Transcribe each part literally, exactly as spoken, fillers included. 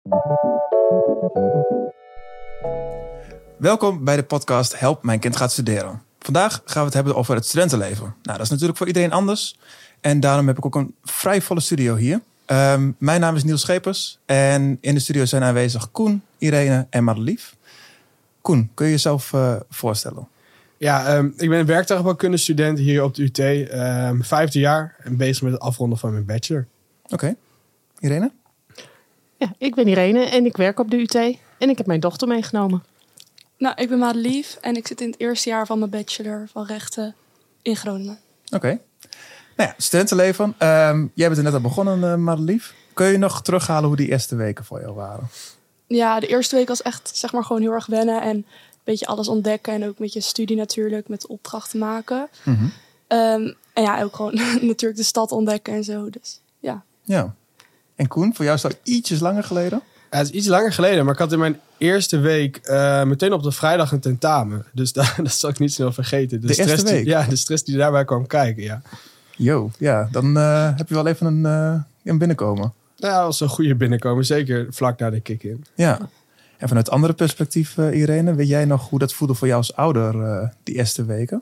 Welkom bij de podcast Help, mijn kind gaat studeren. Vandaag gaan we het hebben over het studentenleven. Nou, dat is natuurlijk voor iedereen anders. En daarom heb ik ook een vrij volle studio hier. Um, mijn naam is Niels Schepers. En in de studio zijn aanwezig Koen, Irene en Madelief. Koen, kun je jezelf uh, voorstellen? Ja, um, ik ben een werktuigbouwkunde student hier op de U T. Um, vijfde jaar en bezig met het afronden van mijn bachelor. Oké. Okay. Irene? Ja, ik ben Irene en ik werk op de U T. En ik heb mijn dochter meegenomen. Nou, ik ben Madelief en ik zit in het eerste jaar van mijn bachelor van rechten in Groningen. Oké. Okay. Nou ja, studentenleven. Um, jij bent er net al begonnen, uh, Madelief. Kun je nog terughalen hoe die eerste weken voor jou waren? Ja, de eerste week was echt zeg maar gewoon heel erg wennen en een beetje alles ontdekken. En ook met je studie natuurlijk, met opdrachten maken. Mm-hmm. Um, en ja, ook gewoon natuurlijk de stad ontdekken en zo. Dus ja. Ja. En Koen, voor jou is dat ietsjes langer geleden? Ja, het is iets langer geleden, maar ik had in mijn eerste week uh, meteen op de vrijdag een tentamen. Dus dat, dat zal ik niet snel vergeten. De, de stress eerste week? Die, ja, de stress die daarbij kwam kijken, ja. Yo, ja, dan uh, heb je wel even een, uh, een binnenkomen. Nou, dat was een goede binnenkomen, zeker vlak na de kick-in. Ja, en vanuit andere perspectief, uh, Irene, weet jij nog hoe dat voelde voor jou als ouder uh, die eerste weken?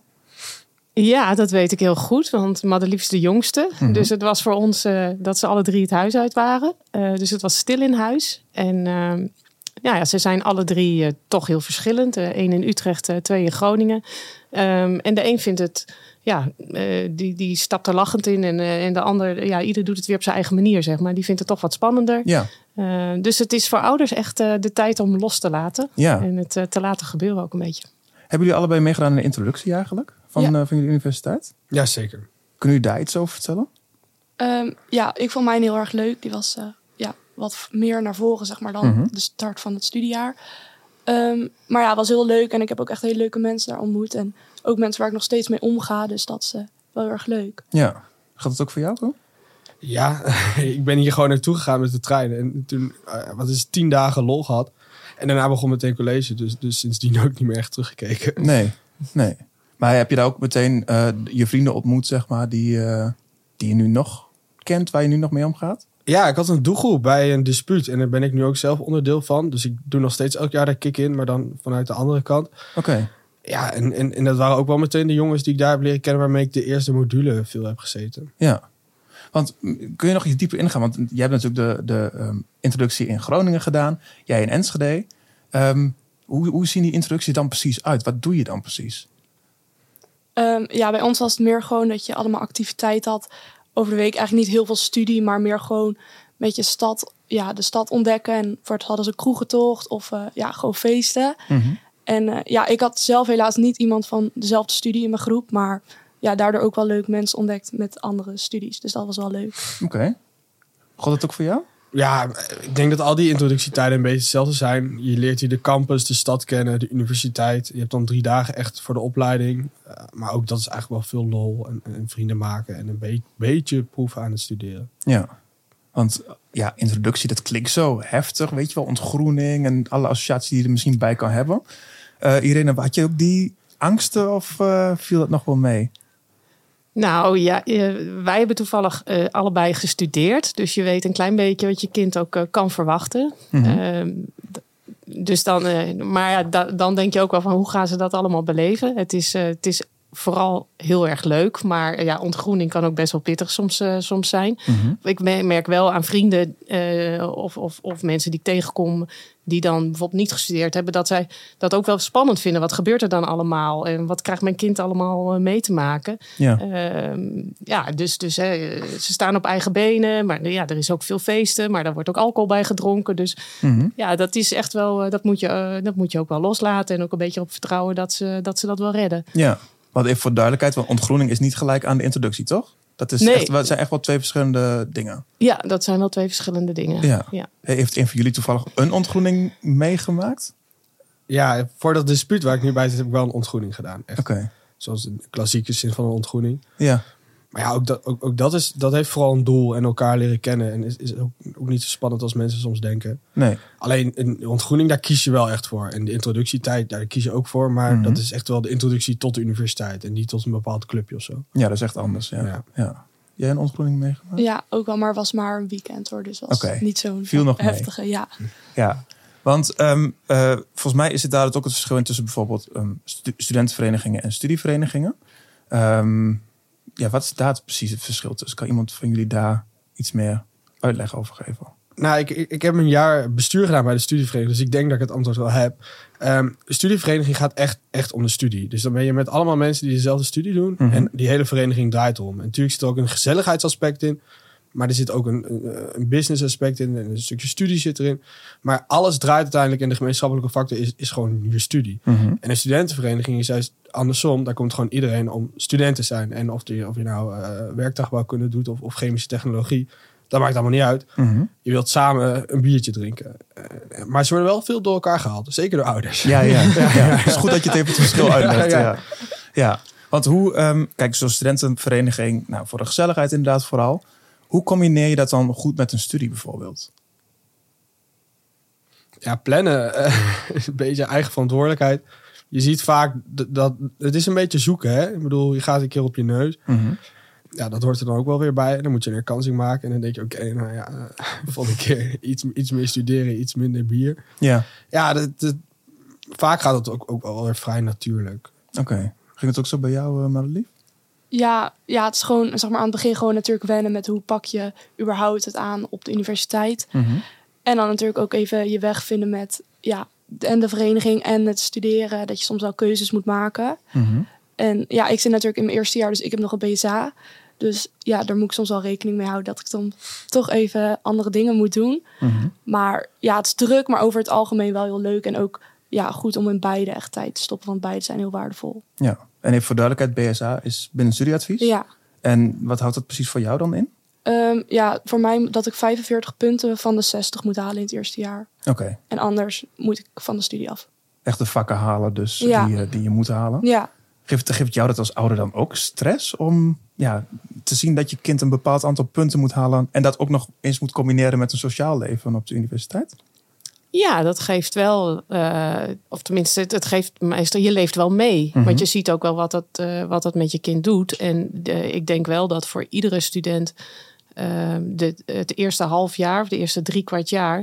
Ja, dat weet ik heel goed, want Madelief is de jongste. Mm-hmm. Dus het was voor ons uh, dat ze alle drie het huis uit waren. Uh, dus het was stil in huis. En uh, ja, ja, ze zijn alle drie uh, toch heel verschillend. Eén uh, in Utrecht, uh, twee in Groningen. Um, en de een vindt het, ja, uh, die, die stapt er lachend in. En, uh, en de ander, ja, ieder doet het weer op zijn eigen manier, zeg maar. Die vindt het toch wat spannender. Ja. Uh, dus het is voor ouders echt uh, de tijd om los te laten. Ja. En het uh, te laten gebeuren ook een beetje. Hebben jullie allebei meegedaan in de introductie eigenlijk? Van, ja. uh, van jullie universiteit? Ja, zeker. Kunnen jullie daar iets over vertellen? Um, ja, ik vond mijn heel erg leuk. Die was uh, ja, wat meer naar voren, zeg maar, dan mm-hmm. de start van het studiejaar. Um, maar ja, het was heel leuk. En ik heb ook echt hele leuke mensen daar ontmoet. En ook mensen waar ik nog steeds mee omga. Dus dat is uh, wel heel erg leuk. Ja. Gaat het ook voor jou, hoor? Ja, ik ben hier gewoon naartoe gegaan met de trein. En toen, uh, wat is het, tien dagen lol gehad. En daarna begon meteen college. Dus, dus sindsdien ook niet meer echt teruggekeken. Nee, nee. Maar heb je daar ook meteen uh, je vrienden ontmoet, zeg maar, die, uh, die je nu nog kent, waar je nu nog mee omgaat? Ja, ik had een doelgroep bij een dispuut en daar ben ik nu ook zelf onderdeel van. Dus ik doe nog steeds elk jaar de kick-in, maar dan vanuit de andere kant. Oké. Okay. Ja, en, en, en dat waren ook wel meteen de jongens die ik daar heb leren kennen, waarmee ik de eerste module veel heb gezeten. Ja, want kun je nog iets dieper ingaan? Want jij hebt natuurlijk de, de um, introductie in Groningen gedaan, jij in Enschede. Um, hoe, hoe zien die introducties dan precies uit? Wat doe je dan precies? Um, ja, bij ons was het meer gewoon dat je allemaal activiteit had. Over de week eigenlijk niet heel veel studie, maar meer gewoon een beetje stad, ja, de stad ontdekken. En voor het hadden ze kroegentocht of uh, ja, gewoon feesten. Mm-hmm. En uh, ja, ik had zelf helaas niet iemand van dezelfde studie in mijn groep. Maar ja, daardoor ook wel leuk mensen ontdekt met andere studies. Dus dat was wel leuk. Oké. Okay. God het ook voor jou? Ja, ik denk dat al die introductietijden een beetje hetzelfde zijn. Je leert hier de campus, de stad kennen, de universiteit. Je hebt dan drie dagen echt voor de opleiding. Uh, maar ook dat is eigenlijk wel veel lol en, en vrienden maken. En een be- beetje proeven aan het studeren. Ja, want ja, introductie, dat klinkt zo heftig. Weet je wel, ontgroening en alle associaties die je er misschien bij kan hebben. Uh, Irene, had je ook die angsten of uh, viel dat nog wel mee? Nou ja, wij hebben toevallig uh, allebei gestudeerd. Dus je weet een klein beetje wat je kind ook uh, kan verwachten. Mm-hmm. Uh, d- dus dan, uh, maar ja, da- dan denk je ook wel van hoe gaan ze dat allemaal beleven? Het is, uh, het is vooral heel erg leuk. Maar ja, ontgroening kan ook best wel pittig soms, uh, soms zijn. Mm-hmm. Ik merk wel aan vrienden uh, of, of, of mensen die ik tegenkom die dan bijvoorbeeld niet gestudeerd hebben, dat zij dat ook wel spannend vinden. Wat gebeurt er dan allemaal? En wat krijgt mijn kind allemaal mee te maken? Ja, uh, ja dus, dus hè, ze staan op eigen benen. Maar ja, er is ook veel feesten. Maar daar wordt ook alcohol bij gedronken. Dus mm-hmm. ja, dat is echt wel, dat moet je, uh, dat moet je ook wel loslaten. En ook een beetje op vertrouwen dat ze dat, ze dat wel redden. Ja, want even voor duidelijkheid, want ontgroening is niet gelijk aan de introductie, toch? Dat is nee. echt, dat zijn echt wel twee verschillende dingen. Ja, dat zijn wel twee verschillende dingen. Ja. Ja. Heeft een van jullie toevallig een ontgroening meegemaakt? Ja, voor dat dispuut waar ik nu bij zit, heb ik wel een ontgroening gedaan. Oké. Okay. Zoals de klassieke zin van een ontgroening. Ja. Maar ja, ook, dat, ook, ook dat, is, dat heeft vooral een doel en elkaar leren kennen. En is, is ook, ook niet zo spannend als mensen soms denken. Nee. Alleen een ontgroening, daar kies je wel echt voor. En de introductietijd, daar kies je ook voor. Maar mm-hmm. dat is echt wel de introductie tot de universiteit. En niet tot een bepaald clubje of zo. Ja, dat is echt anders. Ja. Ja. Ja. jij een ontgroening meegemaakt? Ja, ook wel, maar was maar een weekend hoor. Dus was Oké. niet zo'n Viel nog mee. heftige. Ja. Ja, want um, uh, volgens mij is het daar ook het verschil in tussen bijvoorbeeld um, stu- studentenverenigingen en studieverenigingen. Um, ja, wat is daar precies het verschil tussen? Kan iemand van jullie daar iets meer uitleg over geven? Nou, ik, ik, ik heb een jaar bestuur gedaan bij de studievereniging. Dus ik denk dat ik het antwoord wel heb. Um, de studievereniging gaat echt, echt om de studie. Dus dan ben je met allemaal mensen die dezelfde studie doen. Mm-hmm. En die hele vereniging draait om. En natuurlijk zit er ook een gezelligheidsaspect in. Maar er zit ook een, een, een business aspect in. En een stukje studie zit erin. Maar alles draait uiteindelijk. En de gemeenschappelijke factor is, is gewoon je studie. Mm-hmm. En een studentenvereniging is juist andersom. Daar komt gewoon iedereen om student te zijn. En of je, of je nou uh, werktuigbouwkunde doet of, of chemische technologie. Dat maakt allemaal niet uit. Mm-hmm. Je wilt samen een biertje drinken. Uh, maar ze worden wel veel door elkaar gehaald. Zeker door ouders. Ja, ja. ja, ja. Het is goed dat je het even het verschil uitlegt. Ja, Ja, ja. ja. ja. Want hoe, um, kijk, zo'n studentenvereniging, nou, voor de gezelligheid inderdaad vooral. Hoe combineer je dat dan goed met een studie bijvoorbeeld? Ja, plannen uh, is een beetje eigen verantwoordelijkheid. Je ziet vaak d- dat... Het is een beetje zoeken, hè? Ik bedoel, je gaat een keer op je neus. Mm-hmm. Ja, dat hoort er dan ook wel weer bij. Dan moet je een herkansing maken. En dan denk je, oké, okay, nou ja... Uh, volgende keer iets, iets meer studeren, iets minder bier. Ja. Ja, dat, dat, vaak gaat het ook, ook wel weer vrij natuurlijk. Oké. Okay. Ging het ook zo bij jou, uh, Madelief? Ja, ja, het is gewoon, zeg maar, aan het begin gewoon natuurlijk wennen met hoe pak je überhaupt het aan op de universiteit. Mm-hmm. En dan natuurlijk ook even je weg vinden met, ja, en de vereniging en het studeren. Dat je soms wel keuzes moet maken. Mm-hmm. En ja, ik zit natuurlijk in mijn eerste jaar, dus ik heb nog een B S A. Dus ja, daar moet ik soms wel rekening mee houden dat ik dan toch even andere dingen moet doen. Mm-hmm. Maar ja, het is druk, maar over het algemeen wel heel leuk. En ook ja, goed om in beide echt tijd te stoppen, want beide zijn heel waardevol. Ja, en even voor duidelijkheid, B S A is binnen studieadvies. Ja. En wat houdt dat precies voor jou dan in? Um, ja, voor mij dat ik vijfenveertig punten van de zestig moet halen in het eerste jaar. Oké. Okay. En anders moet ik van de studie af. Echt de vakken halen dus Ja. die, die je moet halen. Ja. Geeft, geeft jou dat als ouder dan ook stress om ja, te zien dat je kind een bepaald aantal punten moet halen en dat ook nog eens moet combineren met een sociaal leven op de universiteit? Ja, dat geeft wel, uh, of tenminste, het, het geeft meestal, je leeft wel mee. Mm-hmm. Want je ziet ook wel wat dat, uh, wat dat met je kind doet. En de, ik denk wel dat voor iedere student uh, de, het eerste half jaar of de eerste drie kwart jaar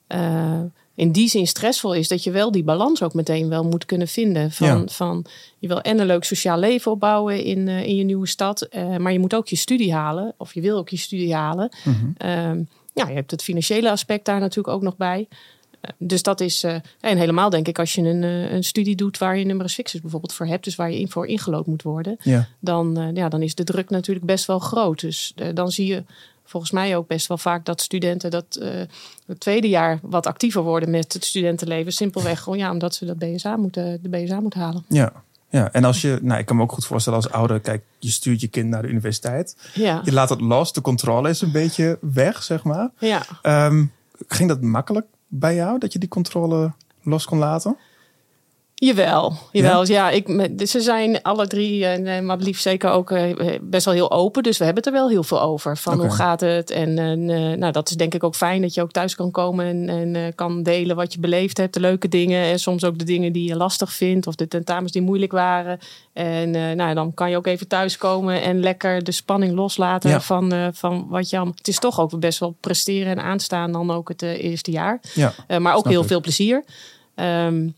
uh, in die zin stressvol is. Dat je wel die balans ook meteen wel moet kunnen vinden. Van, ja. van je wil en een leuk sociaal leven opbouwen in, uh, in je nieuwe stad. Uh, maar je moet ook je studie halen. Of je wil ook je studie halen. Mm-hmm. Uh, ja, je hebt het financiële aspect daar natuurlijk ook nog bij. Dus dat is, uh, en helemaal denk ik als je een, uh, een studie doet waar je numerus fixus bijvoorbeeld voor hebt, dus waar je in voor ingelood moet worden, ja. dan, uh, ja, dan is de druk natuurlijk best wel groot. Dus uh, dan zie je volgens mij ook best wel vaak dat studenten dat uh, het tweede jaar wat actiever worden met het studentenleven. Simpelweg gewoon ja, omdat ze dat B S A moeten, de B S A moeten halen. Ja. Ja, en als je, nou, ik kan me ook goed voorstellen als ouder, kijk, je stuurt je kind naar de universiteit. Ja. Je laat het los, de controle is een beetje weg, zeg maar. Ja. Um, ging dat makkelijk bij jou, dat je die controle los kon laten? Jawel, jawel. Ja, ja ik, ze zijn alle drie, en Madelief zeker ook, best wel heel open. Dus we hebben het er wel heel veel over. Van okay. Hoe gaat het? En, en nou, dat is denk ik ook fijn dat je ook thuis kan komen en, en kan delen wat je beleefd hebt. De leuke dingen en soms ook de dingen die je lastig vindt. Of de tentamens die moeilijk waren. En nou, dan kan je ook even thuiskomen en lekker de spanning loslaten ja. van, uh, van wat je allemaal... Het is toch ook best wel presteren en aanstaan dan ook het uh, eerste jaar. Ja, uh, maar ook heel ik. veel plezier. Um,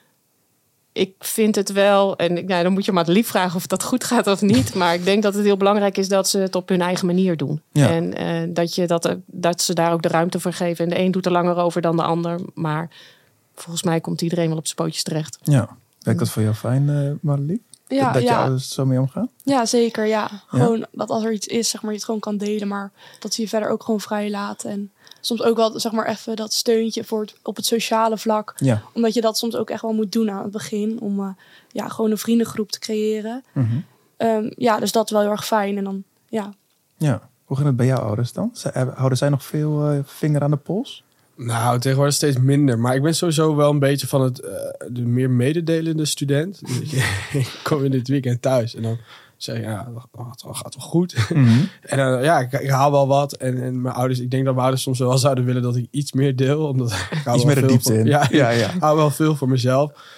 Ik vind het wel, en nou, dan moet je maar lief vragen of dat goed gaat of niet. Maar ik denk dat het heel belangrijk is dat ze het op hun eigen manier doen. Ja. En uh, dat, je dat, dat ze daar ook de ruimte voor geven. En de een doet er langer over dan de ander. Maar volgens mij komt iedereen wel op zijn pootjes terecht. Ja, werkt dat voor jou fijn, uh, Madelief? Ja, dat dat ja. je ouders zo mee omgaan? Ja, zeker. Ja. Gewoon ja. dat als er iets is, zeg maar, je het gewoon kan delen. Maar dat ze je verder ook gewoon vrij laten. En soms ook wel, zeg maar, even dat steuntje voor het, op het sociale vlak. Ja. Omdat je dat soms ook echt wel moet doen aan het begin. Om uh, ja, gewoon een vriendengroep te creëren. Mm-hmm. Um, ja, dus dat is wel heel erg fijn. En dan, ja. Ja. Hoe ging het bij jouw ouders dan? Houden zij nog veel uh, vinger aan de pols? Nou, tegenwoordig steeds minder. Maar ik ben sowieso wel een beetje van het uh, de meer mededelende student. Ik kom in dit weekend thuis en dan zeg je, ja, dat gaat wel goed. Mm-hmm. En dan, uh, ja, ik, ik haal wel wat. En, en mijn ouders, ik denk dat mijn ouders soms wel zouden willen dat ik iets meer deel. Omdat ik hou iets wel meer de veel diepte voor, in. Ja, ja, ja. ik hou wel veel voor mezelf.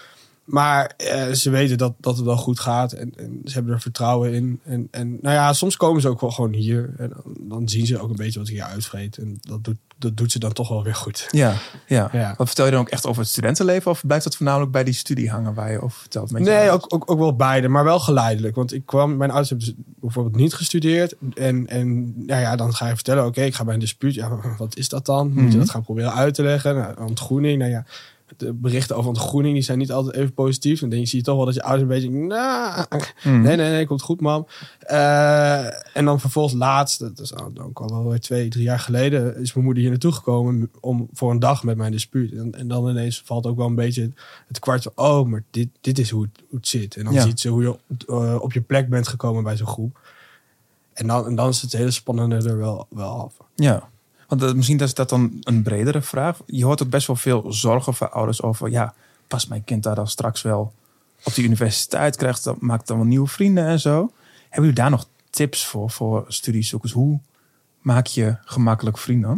Maar uh, ze weten dat, dat het wel goed gaat. En, en ze hebben er vertrouwen in. En, en nou ja, soms komen ze ook wel gewoon hier. En dan, dan zien ze ook een beetje wat ik hier uitvreet. En dat doet, dat doet ze dan toch wel weer goed. Ja, ja. ja. Wat vertel je dan ook echt over het studentenleven? Of blijft dat voornamelijk bij die studie hangen waar je over vertelt? Met nee, ook, ook, ook wel beide. Maar wel geleidelijk. Want ik kwam, mijn ouders hebben dus bijvoorbeeld niet gestudeerd. En, en nou ja, dan ga je vertellen, oké, okay, ik ga bij een dispuut. Ja, wat is dat dan? Moet mm-hmm. je dat gaan proberen uit te leggen? Nou, ontgroening, nou ja. De berichten over ontgroening die zijn niet altijd even positief. En dan zie je toch wel dat je ouders een beetje... Nah, mm. Nee, nee, nee, komt goed, mam. Uh, en dan vervolgens laatst, dat is ook al wel weer twee, drie jaar geleden... is mijn moeder hier naartoe gekomen om voor een dag met mijn dispuut. En, en dan ineens valt ook wel een beetje het kwart van... oh, maar dit, dit is hoe het, hoe het zit. En dan ja. ziet ze hoe je uh, op je plek bent gekomen bij zo'n groep. En dan, en dan is het hele spannende er wel, wel af. Ja. Want uh, misschien is dat dan een bredere vraag. Je hoort ook best wel veel zorgen van ouders over... ja, past mijn kind daar dan straks wel op die universiteit? Krijgt dan, maakt dan wel nieuwe vrienden en zo. Hebben jullie daar nog tips voor, voor studiezoekers? Hoe maak je gemakkelijk vrienden?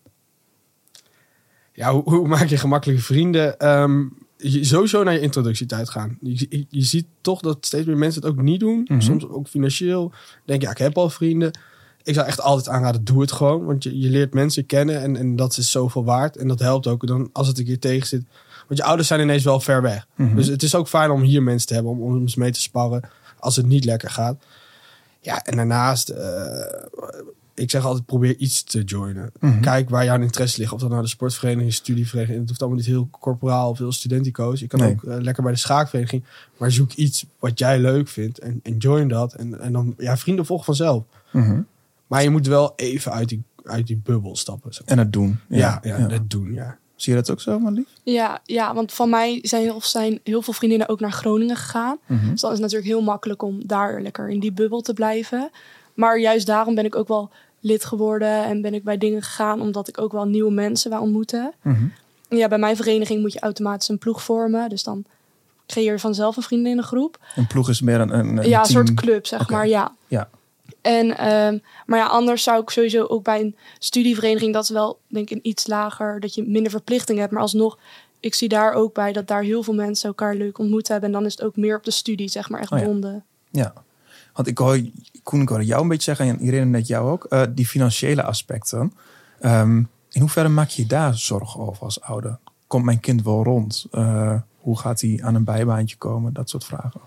Ja, hoe, hoe maak je gemakkelijke vrienden? Um, je, sowieso naar je introductietijd gaan. Je, je, je ziet toch dat steeds meer mensen het ook niet doen. Mm-hmm. Soms ook financieel. Denk je, ja, ik heb al vrienden... Ik zou echt altijd aanraden, doe het gewoon. Want je, je leert mensen kennen en, en dat is zoveel waard. En dat helpt ook dan als het een keer tegen zit. Want je ouders zijn ineens wel ver weg. Mm-hmm. Dus het is ook fijn om hier mensen te hebben. Om, om eens mee te sparren als het niet lekker gaat. Ja, en daarnaast... Uh, ik zeg altijd, probeer iets te joinen. Mm-hmm. Kijk waar jouw interesse ligt. Of dat nou de sportvereniging, studievereniging. Het hoeft allemaal niet heel corporaal of heel studentico's. Je kan nee. ook uh, lekker bij de schaakvereniging. Maar zoek iets wat jij leuk vindt. En, en join dat. En, en dan, ja, vrienden volgen vanzelf. Mm-hmm. Maar je moet wel even uit die, uit die bubbel stappen. Zo. En het doen. Ja, ja, ja, het doen, ja. Zie je dat ook zo, Marlies? Ja, ja, want van mij zijn heel, zijn heel veel vriendinnen ook naar Groningen gegaan. Mm-hmm. Dus dan is het natuurlijk heel makkelijk om daar lekker in die bubbel te blijven. Maar juist daarom ben ik ook wel lid geworden en ben ik bij dingen gegaan... omdat ik ook wel nieuwe mensen wou ontmoeten. Mm-hmm. Ja, bij mijn vereniging moet je automatisch een ploeg vormen. Dus dan creëer je vanzelf een vriendinnengroep. Een ploeg is meer een, een, een Ja, een team. soort club, zeg okay. maar, ja. Ja. En, um, maar ja, anders zou ik sowieso ook bij een studievereniging... dat is wel, denk ik, een iets lager, dat je minder verplichtingen hebt. Maar alsnog, ik zie daar ook bij dat daar heel veel mensen elkaar leuk ontmoet hebben. En dan is het ook meer op de studie, zeg maar, echt oh, ja. bonden. Ja, want ik hoor, Koen, ik hoor jou een beetje zeggen, en Irene net jou ook, uh, die financiële aspecten. Um, in hoeverre maak je daar zorgen over als ouder? Komt mijn kind wel rond? Uh, hoe gaat hij aan een bijbaantje komen? Dat soort vragen.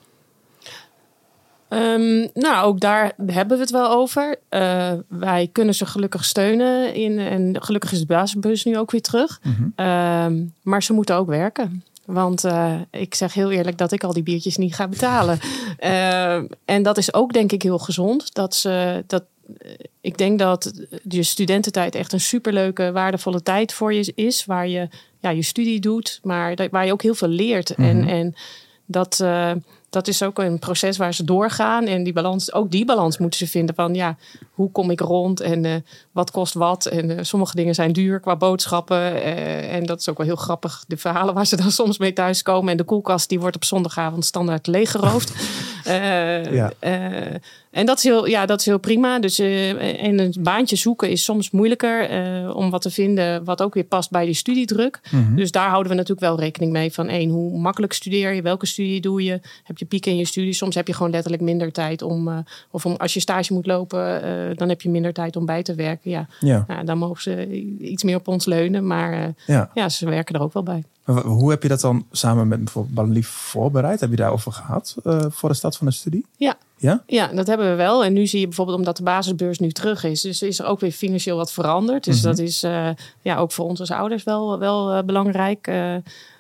Um, nou, ook daar hebben we het wel over. Uh, wij kunnen ze gelukkig steunen. In, en gelukkig is de basisbus nu ook weer terug. Mm-hmm. Um, maar ze moeten ook werken. Want uh, ik zeg heel eerlijk dat ik al die biertjes niet ga betalen. uh, en dat is ook denk ik heel gezond. Dat ze, dat, uh, ik denk dat je studententijd echt een superleuke, waardevolle tijd voor je is. Waar je ja, je studie doet, maar dat, waar je ook heel veel leert. Mm-hmm. En, en dat... Uh, Dat is ook een proces waar ze doorgaan. En die balans, ook die balans moeten ze vinden van... ja, hoe kom ik rond en uh, wat kost wat? En uh, sommige dingen zijn duur qua boodschappen. Uh, en dat is ook wel heel grappig. De verhalen waar ze dan soms mee thuiskomen. En de koelkast die wordt op zondagavond standaard leeggeroofd. uh, ja. uh, en dat is, heel, ja, dat is heel prima. Dus, uh, en een baantje zoeken is soms moeilijker... Uh, om wat te vinden wat ook weer past bij die studiedruk. Mm-hmm. Dus daar houden we natuurlijk wel rekening mee. Van één, hoe makkelijk studeer je? Welke studie doe je? Heb je pieken in je studie? Soms heb je gewoon letterlijk minder tijd om... Uh, of om, als je stage moet lopen, uh, dan heb je minder tijd om bij te werken. Ja, ja. Nou, dan mogen ze iets meer op ons leunen. Maar uh, ja. ja, ze werken er ook wel bij. Maar hoe heb je dat dan samen met bijvoorbeeld Marlies voorbereid? Heb je daarover gehad uh, voor de start van de studie? Ja. Ja? Ja, dat hebben we wel. En nu zie je bijvoorbeeld, omdat de basisbeurs nu terug is... dus is er ook weer financieel wat veranderd. Dus mm-hmm. dat is uh, ja, ook voor ons als ouders wel, wel uh, belangrijk. Uh,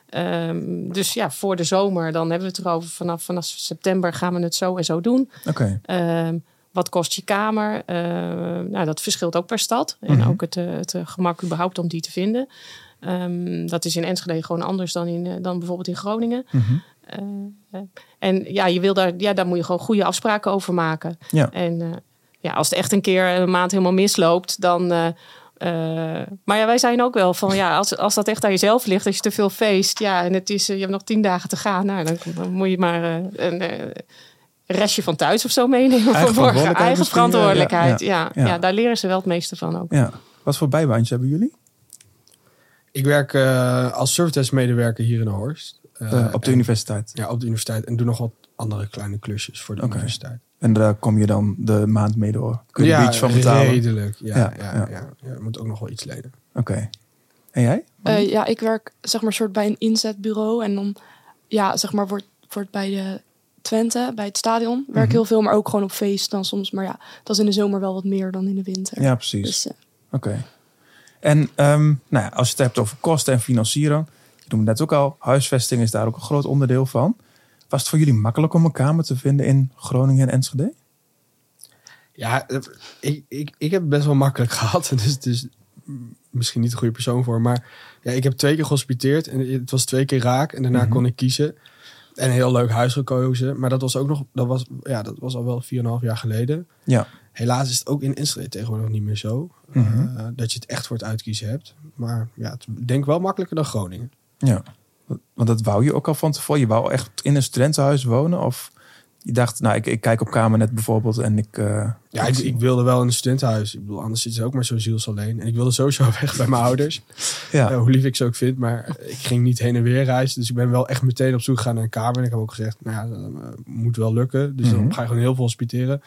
um, dus ja, voor de zomer, dan hebben we het erover. Vanaf, vanaf september gaan we het zo en zo doen. Oké. Okay. Um, wat kost je kamer? Uh, nou, dat verschilt ook per stad. Mm-hmm. En ook het, het gemak überhaupt om die te vinden. Um, dat is in Enschede gewoon anders dan, in, dan bijvoorbeeld in Groningen. Mm-hmm. Uh, en ja, je wil daar, ja, daar moet je gewoon goede afspraken over maken. Ja. En uh, ja, als het echt een keer een maand helemaal misloopt, dan... Uh, uh, maar ja, wij zijn ook wel van, ja, als, als dat echt aan jezelf ligt, als je te veel feest, ja, en het is, uh, je hebt nog tien dagen te gaan, nou, dan, dan moet je maar uh, een uh, restje van thuis of zo meenemen. Eigen voor morgen. Eigen verantwoordelijkheid. Ja, ja, ja. Ja, daar leren ze wel het meeste van ook. Ja. Wat voor bijbaantjes hebben jullie? Ik werk uh, als servicedesk medewerker hier in de Horst. Uh, uh, op de en, universiteit? Ja, op de universiteit. En doe nog wat andere kleine klusjes voor de okay. universiteit. En daar kom je dan de maand mee door? Kun je ja, er iets van betalen? redelijk. Ja, ja, ja, ja. ja. ja je moet ook nog wel iets lenen. Oké. Okay. En jij? Uh, ja, ik werk zeg maar soort bij een inzetbureau. En dan, ja, zeg maar, wordt, wordt bij de Twente, bij het stadion, werk mm-hmm. heel veel. Maar ook gewoon op feest dan soms. Maar ja, dat is in de zomer wel wat meer dan in de winter. Ja, precies. Dus, uh, Oké. Okay. En um, nou ja, als je het hebt over kosten en financieren. Je noemde net ook al, huisvesting is daar ook een groot onderdeel van. Was het voor jullie makkelijk om een kamer te vinden in Groningen en Enschede? Ja, ik, ik, ik heb het best wel makkelijk gehad. Dus, dus misschien niet de goede persoon voor. Maar ja, ik heb twee keer gehospiteerd. En het was twee keer raak. En daarna mm-hmm. kon ik kiezen. En een heel leuk huis gekozen. Maar dat was ook nog, dat was, ja, dat was al wel vier en een half jaar geleden. Ja. Helaas is het ook in Enschede tegenwoordig niet meer zo. Mm-hmm. Uh, dat je het echt voor het uitkiezen hebt. Maar ja, het denk wel makkelijker dan Groningen. Ja, want dat wou je ook al van tevoren. Je wou echt in een studentenhuis wonen? Of je dacht, nou, ik, ik kijk op Kamernet bijvoorbeeld en ik... Uh, ja, ik, ik wilde wel in een studentenhuis. Ik bedoel, anders zit ze ook maar zo zielsalleen. En ik wilde sowieso weg bij mijn ouders. Ja. Uh, hoe lief ik ze ook vind. Maar ik ging niet heen en weer reizen. Dus ik ben wel echt meteen op zoek gegaan naar een kamer. En ik heb ook gezegd, nou ja, dat uh, moet wel lukken. Dus mm-hmm. dan ga je gewoon heel veel hospiteren.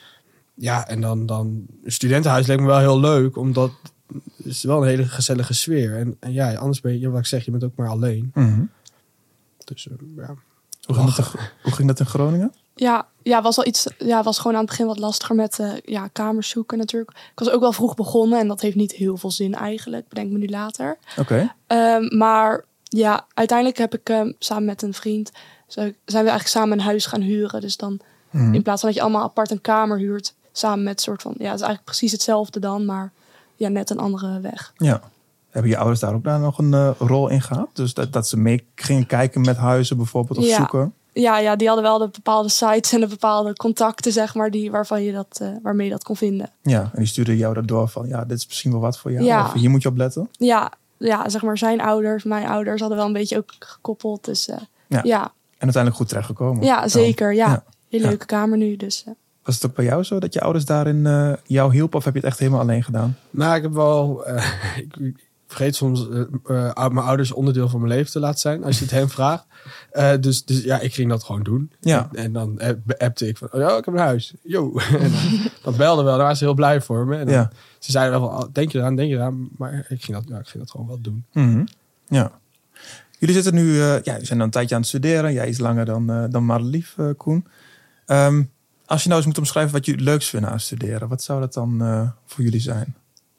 Ja, en dan, dan een studentenhuis leek me wel heel leuk. Omdat het is wel een hele gezellige sfeer. En, en ja, anders ben je, wat ik zeg, je bent ook maar alleen. Mm-hmm. Dus uh, ja... Hoe ging, dat, hoe ging dat in Groningen? Ja, ja, was wel iets. Ja, was gewoon aan het begin wat lastiger met uh, ja, kamers zoeken natuurlijk. Ik was ook wel vroeg begonnen en dat heeft niet heel veel zin eigenlijk. Bedenk me nu later. Oké. Okay. Um, maar ja, uiteindelijk heb ik um, samen met een vriend zo, zijn we eigenlijk samen een huis gaan huren. Dus dan hmm. in plaats van dat je allemaal apart een kamer huurt, samen met soort van ja, het is eigenlijk precies hetzelfde dan, maar ja, net een andere weg. Ja. Hebben je ouders daar ook daar nog een uh, rol in gehad? Dus dat, dat ze mee gingen kijken met huizen bijvoorbeeld of ja. zoeken? Ja, ja, die hadden wel de bepaalde sites en de bepaalde contacten, zeg maar, die, waarvan je dat, uh, waarmee je dat kon vinden. Ja, en die stuurden jou daardoor van, ja, dit is misschien wel wat voor jou. Ja. Of hier moet je op letten. Ja, ja, zeg maar, zijn ouders, mijn ouders hadden wel een beetje ook gekoppeld. Dus uh, ja. ja. En uiteindelijk goed terechtgekomen. Ja, zeker. Ja, ja. Hele leuke ja. kamer nu, dus... Uh. Was het ook bij jou zo dat je ouders daarin uh, jou hielpen? Of heb je het echt helemaal alleen gedaan? Nou, ik heb wel... Uh, ik, ik vergeet soms uh, uh, mijn ouders onderdeel van mijn leven te laten zijn. Als je het hen vraagt. Uh, dus, dus ja, ik ging dat gewoon doen. Ja. En, en dan appte ik van... Oh ja, ik heb een huis. Yo. En dan, dan belde wel. Daar waren ze heel blij voor me. En dan, ja. Ze zeiden wel van... Denk je eraan, denk je eraan. Maar ik ging dat, ja, ik ging dat gewoon wel doen. Mm-hmm. Ja. Jullie zitten nu... Uh, ja, jullie zijn dan een tijdje aan het studeren. Jij iets langer dan, uh, dan Madelief, uh, Koen. Um, als je nou eens moet omschrijven wat jullie het leukst vinden aan studeren. Wat zou dat dan uh, voor jullie zijn?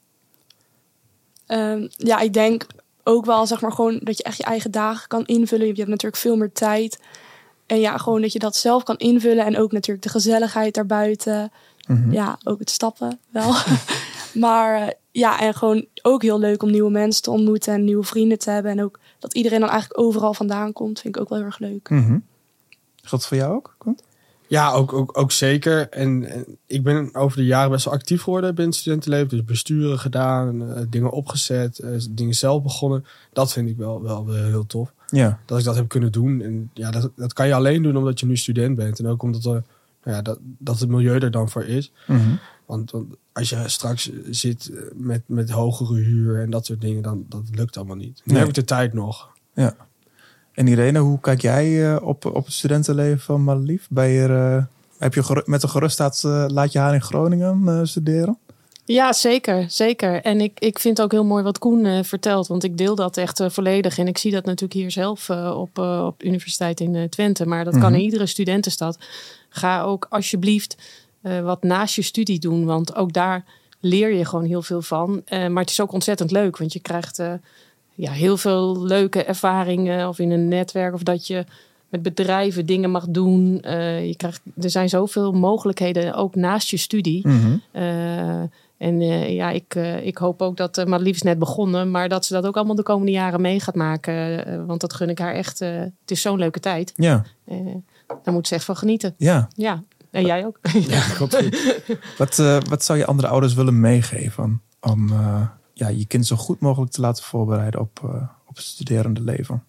Um, ja, ik denk ook wel, zeg maar, gewoon dat je echt je eigen dagen kan invullen. Je hebt natuurlijk veel meer tijd. En ja, gewoon dat je dat zelf kan invullen. En ook natuurlijk de gezelligheid daarbuiten. Mm-hmm. Ja, ook het stappen wel. Maar uh, ja, en gewoon ook heel leuk om nieuwe mensen te ontmoeten en nieuwe vrienden te hebben. En ook dat iedereen dan eigenlijk overal vandaan komt, vind ik ook wel heel erg leuk. Mm-hmm. Is dat voor jou ook? Komt? Ja, ook, ook, ook zeker. En, en ik ben over de jaren best wel actief geworden binnen het studentenleven. Dus besturen gedaan, uh, dingen opgezet, uh, dingen zelf begonnen. Dat vind ik wel, wel, wel heel tof. Ja. Dat ik dat heb kunnen doen. En ja, dat, dat kan je alleen doen omdat je nu student bent. En ook omdat er, nou ja, dat, dat het milieu er dan voor is. Mm-hmm. Want, want als je straks zit met, met hogere huur en dat soort dingen, dan dat lukt allemaal niet. Nu nee. heb ik de tijd nog. Ja. En Irene, hoe kijk jij uh, op, op het studentenleven van Madelief? Ben je, uh, heb je geru- met een gerustheid, uh, laat je haar in Groningen uh, studeren? Ja, zeker. zeker. En ik, ik vind ook heel mooi wat Koen uh, vertelt. Want ik deel dat echt uh, volledig. En ik zie dat natuurlijk hier zelf uh, op, uh, op de universiteit in uh, Twente. Maar dat mm-hmm. kan in iedere studentenstad. Ga ook alsjeblieft uh, wat naast je studie doen. Want ook daar leer je gewoon heel veel van. Uh, maar het is ook ontzettend leuk. Want je krijgt... Uh, Ja, heel veel leuke ervaringen of in een netwerk of dat je met bedrijven dingen mag doen. Uh, je krijgt, er zijn zoveel mogelijkheden ook naast je studie. Mm-hmm. Uh, en uh, ja, ik, uh, ik hoop ook dat uh, Madelief is net begonnen, maar dat ze dat ook allemaal de komende jaren mee gaat maken. Uh, want dat gun ik haar echt. Uh, het is zo'n leuke tijd. Ja. Uh, daar moet ze echt van genieten. Ja. Ja. En jij ook. Ja, klopt. wat, uh, wat zou je andere ouders willen meegeven om... Uh... Ja, je kind zo goed mogelijk te laten voorbereiden op, uh, op het studerende leven?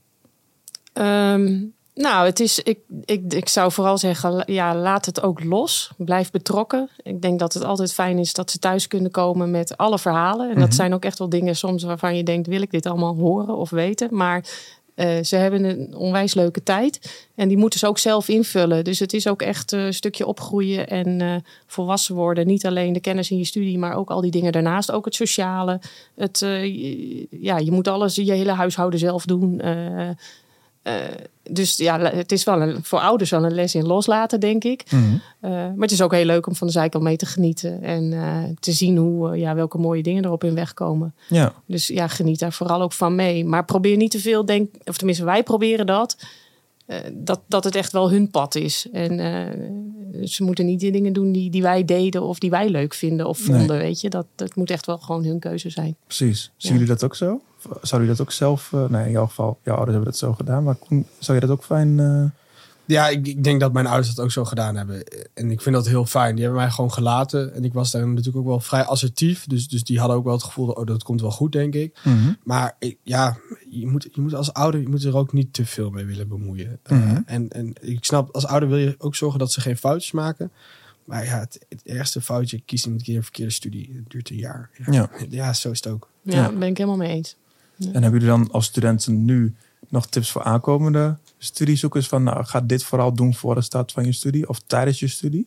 Um, nou, het is, ik, ik, ik zou vooral zeggen, ja, laat het ook los. Blijf betrokken. Ik denk dat het altijd fijn is dat ze thuis kunnen komen met alle verhalen. En mm-hmm. dat zijn ook echt wel dingen soms waarvan je denkt, wil ik dit allemaal horen of weten? Maar Uh, ze hebben een onwijs leuke tijd. En die moeten ze ook zelf invullen. Dus het is ook echt een stukje opgroeien en uh, volwassen worden. Niet alleen de kennis in je studie, maar ook al die dingen daarnaast. Ook het sociale. Het, uh, ja, je moet alles, je hele huishouden zelf doen. Uh, uh, dus ja, het is wel een, voor ouders wel een les in loslaten, denk ik. Mm-hmm. Uh, maar het is ook heel leuk om van de zijkant mee te genieten. En uh, te zien hoe, uh, ja, welke mooie dingen er op hun weg komen. Ja. Dus ja, geniet daar vooral ook van mee. Maar probeer niet te veel, denk, of tenminste wij proberen dat. Uh, dat, dat het echt wel hun pad is. En uh, ze moeten niet die dingen doen die, die wij deden of die wij leuk vinden of vonden. Nee. Weet je, dat, dat moet echt wel gewoon hun keuze zijn. Precies. Zien ja. jullie dat ook zo? Zou je dat ook zelf... Uh, nee, in jouw geval, jouw ouders hebben dat zo gedaan. Maar zou je dat ook fijn... Uh... Ja, ik, ik denk dat mijn ouders dat ook zo gedaan hebben. En ik vind dat heel fijn. Die hebben mij gewoon gelaten. En ik was daar natuurlijk ook wel vrij assertief. Dus, dus die hadden ook wel het gevoel dat oh, dat komt wel goed, denk ik. Mm-hmm. Maar ja, je moet, je moet als ouder je moet er ook niet te veel mee willen bemoeien. Mm-hmm. Uh, en, en ik snap, als ouder wil je ook zorgen dat ze geen foutjes maken. Maar ja, het, het eerste foutje, kies iemand een keer een verkeerde studie. Het duurt een jaar. Ja, ja. ja zo is het ook. Ja, daar ben ik helemaal mee eens. Ja. En hebben jullie dan als studenten nu nog tips voor aankomende studiezoekers? Van nou, ga dit vooral doen voor de start van je studie of tijdens je studie?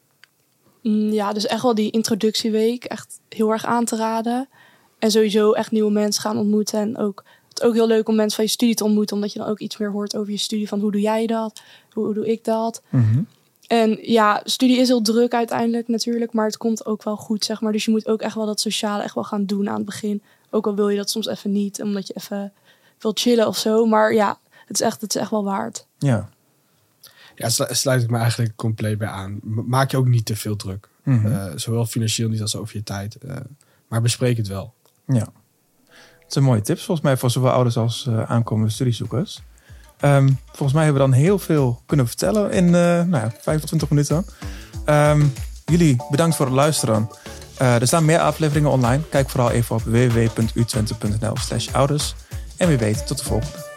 Ja, dus echt wel die introductieweek echt heel erg aan te raden. En sowieso echt nieuwe mensen gaan ontmoeten. En ook, het is ook heel leuk om mensen van je studie te ontmoeten. Omdat je dan ook iets meer hoort over je studie. Van hoe doe jij dat? Hoe, hoe doe ik dat? Mm-hmm. En ja, studie is heel druk uiteindelijk natuurlijk. Maar het komt ook wel goed, zeg maar. Dus je moet ook echt wel dat sociale echt wel gaan doen aan het begin. Ook al wil je dat soms even niet. Omdat je even wil chillen of zo. Maar ja, het is echt, het is echt wel waard. Ja. Ja, sluit ik me eigenlijk compleet bij aan. Maak je ook niet te veel druk. Mm-hmm. Uh, zowel financieel niet als over je tijd. Uh, maar bespreek het wel. Ja. Dat zijn mooie tips volgens mij voor zowel ouders als uh, aankomende studiezoekers. Um, volgens mij hebben we dan heel veel kunnen vertellen in uh, nou ja, vijfentwintig minuten. Um, jullie bedankt voor het luisteren. Uh, er staan meer afleveringen online. Kijk vooral even op w w w punt u twente punt n l slash ouders. En wie weet, tot de volgende.